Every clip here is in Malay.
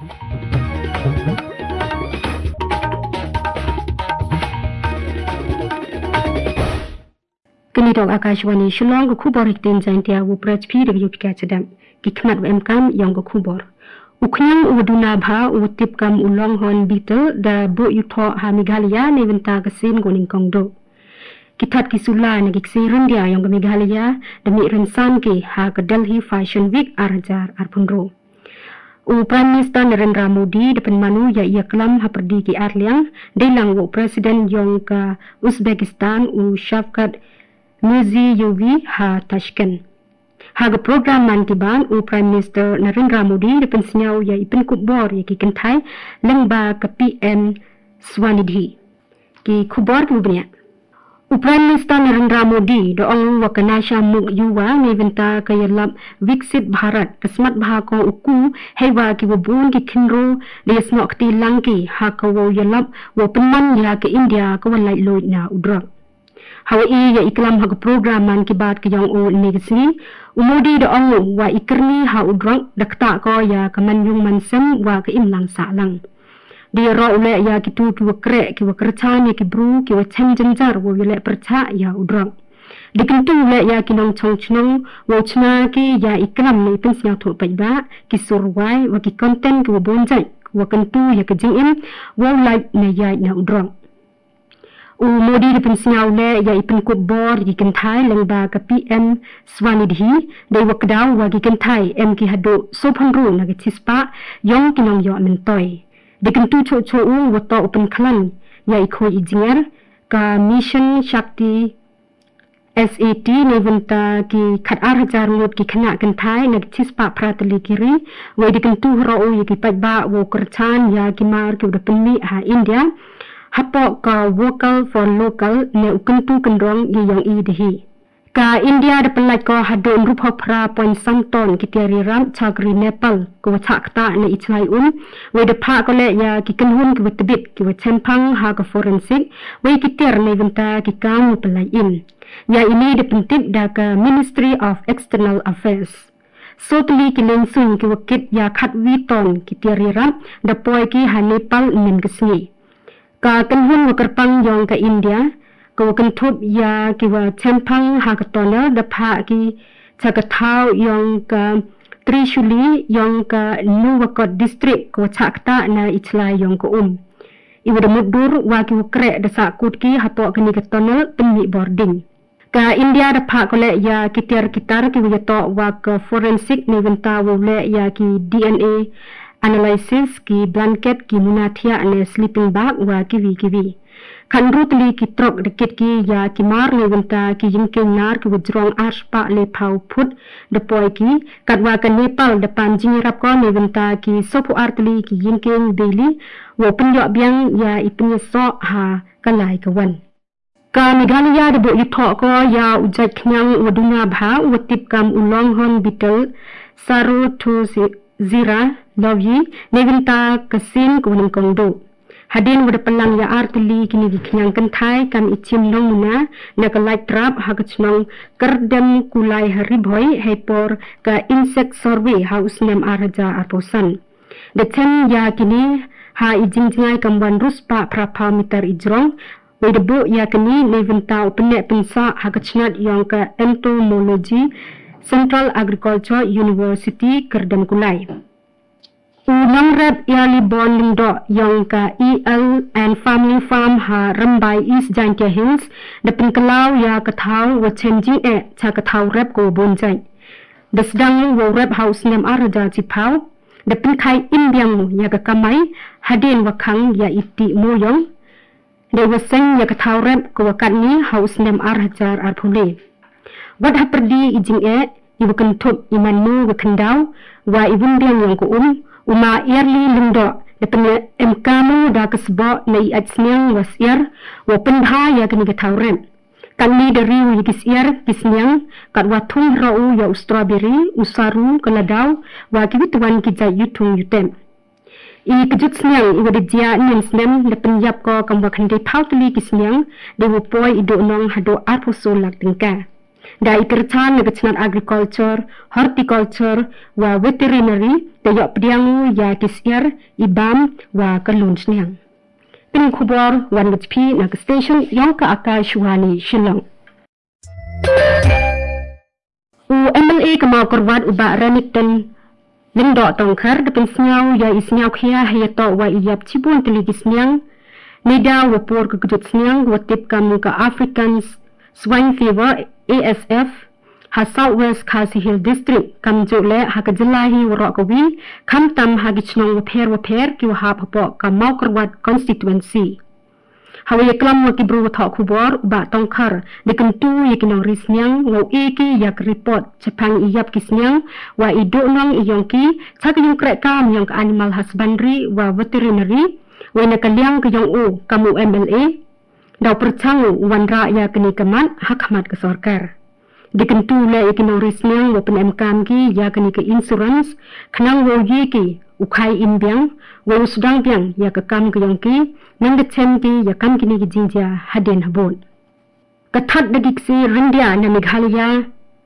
Kini dok Akashwani Shillong ko khubor hikten jantia wo prachpi review pika chadam kikmat wmkam yang ko khubor uknyang uduna bha utip kam ulong hon bitel da bu yutho ha Meghalaya ne venta kasin goning kongdo kitat kisula na giksi rundia yang ke Meghalaya demi rensan ke ha ke Delhi Fashion Week arjar arpunro Prime Minister Narendra Modi depan manu ya ia kelam ha perdi ki arliang delang wo Presiden yang ke Uzbekistan Shavkat Mirziyoyev ha Tashkent. Haga program man ki ban Prime Minister Narendra Modi depan senyau ya ipin kubor ya ki kentai lengba ke PM Swanidhi. Ki kubor ki ubnya. Prime Minister Narendra Modi doong wakanasha muk yuwa ni venta kaya lab Viksit Bharat kesmat bahako uku hewa ki wabun ki kinro dia snok ti langki ha ka wo yalab wo penman ya ke India ka walai loid na udrak. Hawa ya iklam ha program man ki bat ki yang o negasi Modi doong wa ikerni ha udrak dakta ko ya kamanyung mansem wa ke imlang salang. Dia ro ule ya kitu ki wakre ki wakerchan ya ki bru ki wachem jenjar wo yele percha ya udrak. Dikentu ule ya kinong chongchnong wo chna ki ya iklam ni pin sia tho paiba ki surwai wa ki content ki bonjai wa kentu ya ke jingim wo like na ya na udrak. Modi depan senyau le ya ipin kubor di kentai lengba ke PM Swanidhi dai wakdau wa ki kentai em ki hado sophanru na ki chispa yong kinong yo mentoy. Dikentu cho wato open klan ya ikho ijinger ka mission Shakti SAT neventa ki khat arhajar ngot ki khana kentai na chispa pratali kiri wa dikentu ro ya ki paiba wo kerchan ya ki mar ki depan ha India hapo ka vocal for local ne ukentu kendrong gi yang i dehi ka India de pelaj ko hadon rupa pra point santon ki tiari ram chagri Nepal ko chakta ne ichlai we de pha ko le ya ki kenhun ki wetbit ki wechempang ha ka forensic we ki ter ne venta ki kam pelaj in ya ini de pentip da ka Ministry of External Affairs Sotli ki lensung ki wakit ya khat wi ton ki tiari ram da poi ki ha Nepal nin gesni ka kenhun wakerpang yong ka India ko kentup ya ki wa chempang ha ka tona da pha ki chakathau yong ka Trishuli yong ka Nuwakot district ko chakta na ichlai yong ko iwa da mudur wa ki wakre da sakut ki hato kini ka tona penyi boarding ka India da pha ko le ya ki tiar kitar ki wa to wa ka forensic ne venta wo le ya ki DNA analysis ki blanket ki munathia ne sleeping bag wa kiwi khanru tli ki trok deket ki ya ki mar ne venta ki jingking nar ki wajrong arspa le phau phut de poi ki katwa ka Nepal de panjing rap ko ne venta ki sopu artli ki jingking daily wo penyo biang ya ipnya so ha kalai ka wan ka Meghalaya de bo yitho ko ya ujat khnyang waduna bha watip kam ulong hon bitel saru thu Zira Lovyi neventa kasin kuning kongdo hadin wada pelang ya artli kini diknyang kentai kam ichim nong muna na ka light trap hagachnong kerdem kulai hariboy hepor ka insect survey house nem araja arposan de chen ya kini ha ijingjai kamban ruspa prapa meter ijrong wedebu ya kini neventa upne pensa hagachnat yang ka entomology Central Agriculture University Kerdem Kulai. Unang rep yali bon lindo yang ka EL and Family Farm ha Rambai East Jankia Hills depan kelau ya kathau wa changing cha kathau rep ko bonjai. Desdang wo rep house nem araja chipau depan khai imbyang ya ka kamai hadin wa khang ya iti moyong de waseng ya kathau rep ko wakani house nem arajar arphule. Wad ha perdi ijing ibu kentup imanu wa kendau wa ibun biang yang ko uma early lindo depan emkamu da kesbo nei atsnyang wasier wa pendha ya kini kathauren kami dari wi kisier kisnyang kat watung rau ya strawberry usaru keladau wa kibituan kijai yutung yutem I kejut snyang iwa de jia nyen snem depan yap ko kamwa khande pautli kisnyang de wo poi ido nong hado arposo lak tingka Da ikercan na kacnat agriculture, horticulture wa veterinary da yok pediangu ya kisiar ibam wa kalun sniang. Pin kubor wan HP na station yang ka Akashwani Shillong. MLA Kamal Korwat uba Remington Lindo Tongkar da pensnyau ya isnyau kia hayato wa iyap cibun teligis niang nida wapur kekejut sniang watip kamu ke African Swine Fever ASF ha Southwest Khasi Hill District kam jole ha kejelahi warok kawi kam tam ha gichnong waper ki wahap hapok Kamal Korwat constituency. Hawa yaklam wa kibru wathok kubor uba tongkar dikentu yakinong risnyang wa iki yak report cepang iyap kisnyang wa idok nong iyongki sak yung krekam yung ke animal husbandry wa veterinary wa nakaliang ke yung u kamu MLA daw percangu wanra ya kini kemat hakmat ke sorkar. Dikentu le yakinong risnyang wa penemkam ki ya kini ke insurance kenang wa yiki ukai imbiang wa usudang biang ya ke kam ke yongki nang decem ki ya kam kini ki jinja haden habon. Katat dagik si Rindia na Meghalaya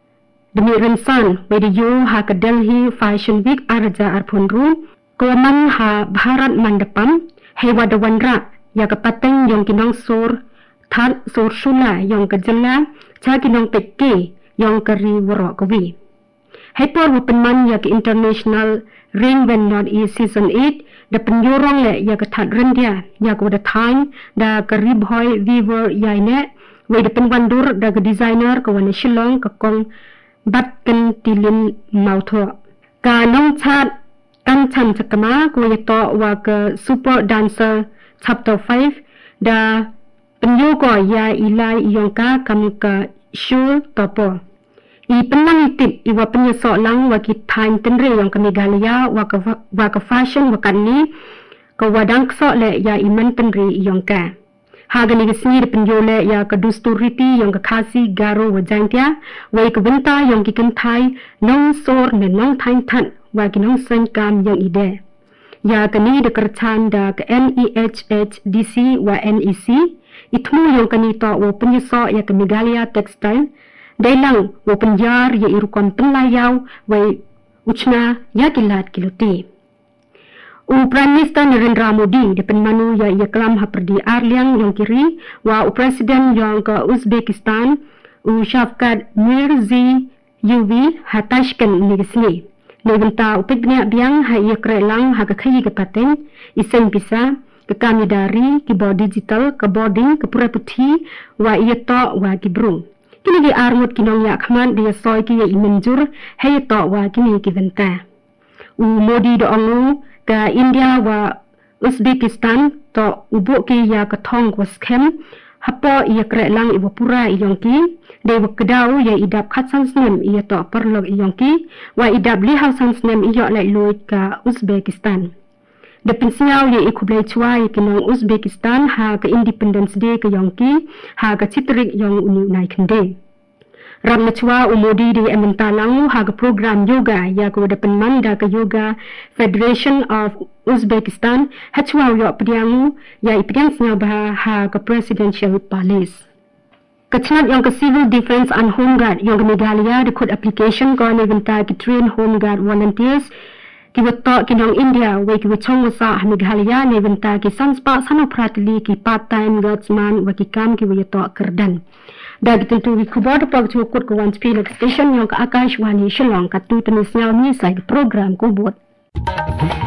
demi rensan wedi yo ha ke Delhi Fashion Week arja arpunru koman ha Bharat Mandapam hewa dawanra ya ke pateng yang kinong sor tat sor shula yang ke jela cha kinong pekke yang ke ri warok kawi. Hepor wapenman ya ke International Ring when not is season 8 da penyorong le ya ke tat rendia ya ke the time da ke ribhoy weaver ya ne we da penwandur da ke designer ke wan Shillong ke kong bat ken tilin mautho ka nong chat kan chan chakama ko ya to wa ke super dancer chapter 5 da penyogo ya ilai yongka kam ke shul topo I penang itip iwa penyesok lang waki time tenre yang ke Meghalaya waka fashion wakan ni ke wadang kesok le ya iman tenre yang ka. Haga ni kesini de penjole ya ke dusturiti yang ke Khasi Garo wajangtia wai ke benta yang ki kentai nong sor ne nong time tan waki nong senkam yang ide. Ya ke ni de kercan da ke NEHHDC wa NEC itmu yang ke ni to wa penyesok ya ke Meghalaya textile Dailang wa penjar ya irukon penlayau wa uchna ya kilat kiluti. Prime Minister Narendra Modi depan manu ya kelam haperdi Arliang yang kiri wa Presiden yang ke Uzbekistan Shavkat Mirziyoyev hatashkan nigisni. Nebenta upignya biang ha ya krelang ha khayi ke pateng isen bisa ke kami dari ke digital ke boarding ke pura putih wa iya to wa kibrung. Kini di armut kinong ya khman dia soy ki ya imenjur hay to wa kini ki venta. Modi do ongu ka India wa Uzbekistan to ubuk ki ya ka thong wa scam hapo ya krelang iwa pura iyongki de wa kedau ya idap khatsan snem iya to perlog iyongki wa idap lihausan snem iyo lai luit ka Uzbekistan. Depin siyaw ya ikublay chua ya kinong Uzbekistan ha ka Independence Day ka yongki ha ka chitrik yung unay kende. Ram na chua umodi di ementalang ha ka program yoga ya ka wadapan manda ka Yoga Federation of Uzbekistan ha chua yo pediangu ya ipediang siyaw baha ha ka Presidential Palace. Kacnat yung ka Civil Defense and Home Guard yung ka Meghalaya dikut application ko na venta ki train Home Guard volunteers kiwato kinong India wai kiwachong wasa Meghalaya ne venta ki sanspa sano pratili ki part-time guardsman wa ki kam ki wayato kerdan. Da tentu ki kubor pag chukut ko one speed station yung ka Akashwani Shillong ka tu tenis nyaw ni sa program kubot.